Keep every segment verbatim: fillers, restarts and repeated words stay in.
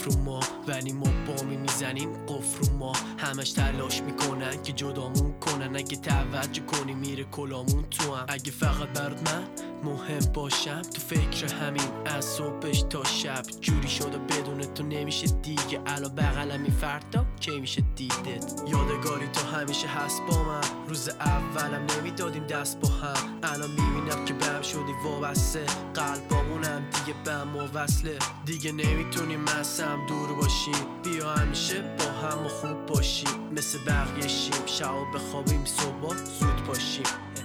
رو ما، ولی ما بامی میزنیم قفر رو ما. همش تلاش میکنن که جدامون کنن، اگه توجه کنی میره کلامون تو هم. اگه فقط برات من مهم باشم، تو فکر همین از صبحش تا شب. جوری شده بدون تو نمیشه دیگه، الان بغلمی فردا کی میشه دیدت. یادگاری تو همیشه هست با من، روز اولم نمیدادیم دست با هم. الان میبینم که بهم شدی وابسته، قلبامونم دیگه به ما وصله. دیگه نمیتونیم از هم دور باشیم، بیا همیشه با هم و خوب باشیم. مثل بقیه شیم، شب بخوابیم صبح زود باشیم.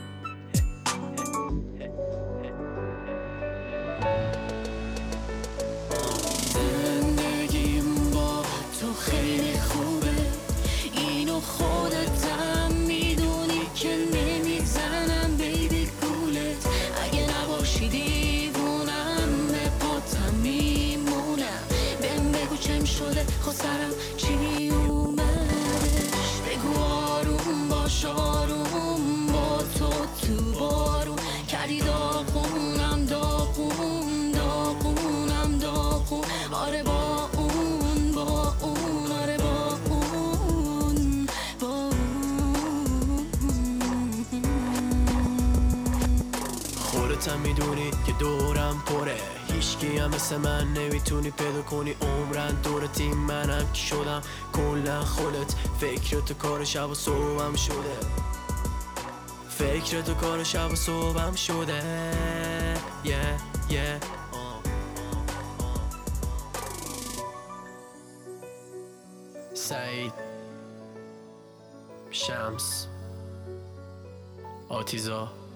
زندگیم با تو خیلی خوبه، اینو خودتم میدونی که نمیزنم بیبی گولت. اگه نباشی دیوونم به پاتم میمونم. بهم بگو چم شده خود سرم چی اومدش. بگو آروم باش آروم با تو تو بارون کردی داغونم داغون داغونم داغون. آره با اون با اون آره با اون با اون. خودتم میدونی که دورم پره، هیچکی هم مثل من نمیتونی پیدا کنی عمرن دور تیم. منم که شدم کلا خودت، فکر تو کار شب و صبحم شده. فکر تو کار شب و صبحم شده. yeah, yeah. سعید، شمس، آتیزا.